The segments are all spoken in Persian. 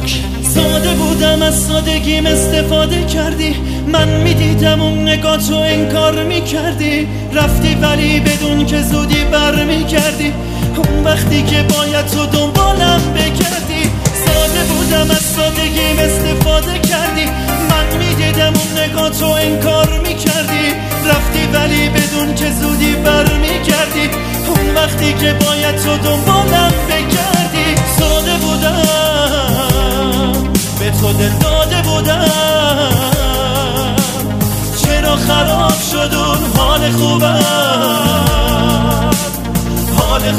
پروداکشن. ساده بودم از سادگیم استفاده کردی، من میدیدم اون نگاتو انکار میکردی، رفتی ولی بدون که زودی برمیگردی، اون وقتی که باید تو دنبالم بگردی. ساده بودم از سادگیم استفاده کردی، من میدیدم اون نگاتو انکار میکردی، رفتی ولی بدون که زودی برمیگردی، اون وقتی که باید تو دنبالم بگردی. ساده بودم به تو دل داده بودم، چرا خراب شد اون حال خوبم؟ حال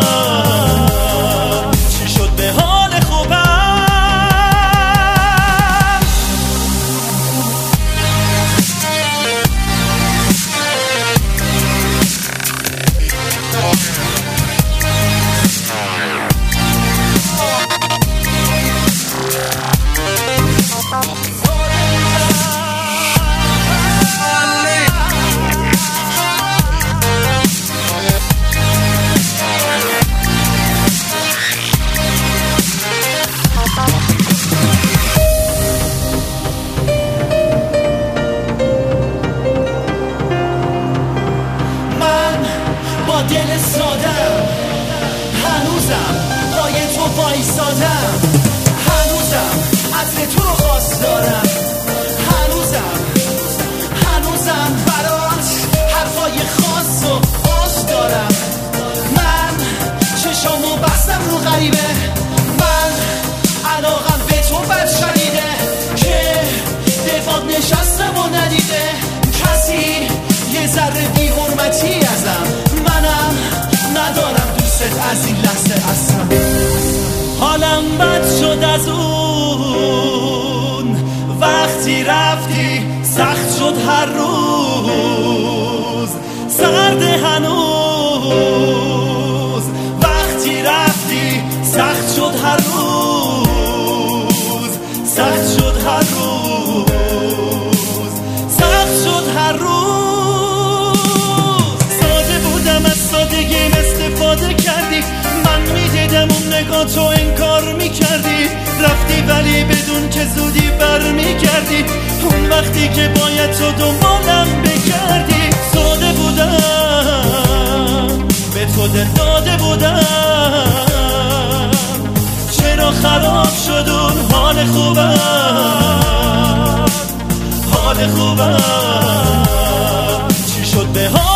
خوبم چی شد به حال خوبم؟ دل سادم هنوزم پای تو وایسادم، هنوزم عطر تو رو خواست دارم، هنوزم برات حرفای خاص و آش دارم. من چشامو بستم رو غریبه، من علاقم به تو بد شدیده که دفاع نشستم و ندیده کسی یه ذره بی حرمتی ازم، منم ندارم دوست از این لحظه اصلا. حالم بد شد از اون وقتی رفتی، سخت شد هر روز، سرد هنوز وقتی رفتی، سخت شد هر روز، سخت شد هر روز، سخت شد هر روز. ساده بودم از سادگیم استفاده کردی، من میدیدم اون نگاتو انکار میکردی، رفتی ولی بدون که زودی برمیگردی، اون وقتی که باید تو دنبالم بگردی. ساده بودم به تو دل داده بودم، چرا خراب شد اون حال خوبم؟ حال خوبم چی شد به حال